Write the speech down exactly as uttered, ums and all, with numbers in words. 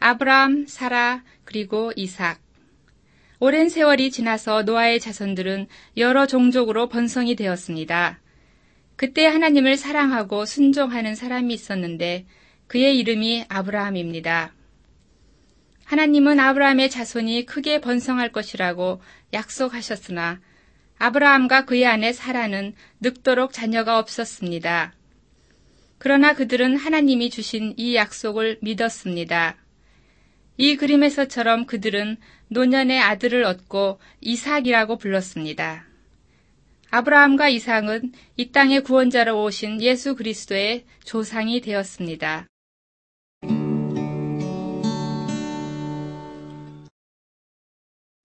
아브라함, 사라, 그리고 이삭. 오랜 세월이 지나서 노아의 자손들은 여러 종족으로 번성이 되었습니다. 그때 하나님을 사랑하고 순종하는 사람이 있었는데 그의 이름이 아브라함입니다. 하나님은 아브라함의 자손이 크게 번성할 것이라고 약속하셨으나 아브라함과 그의 아내 사라는 늙도록 자녀가 없었습니다. 그러나 그들은 하나님이 주신 이 약속을 믿었습니다. 이 그림에서처럼 그들은 노년의 아들을 얻고 이삭이라고 불렀습니다. 아브라함과 이삭은 이 땅의 구원자로 오신 예수 그리스도의 조상이 되었습니다.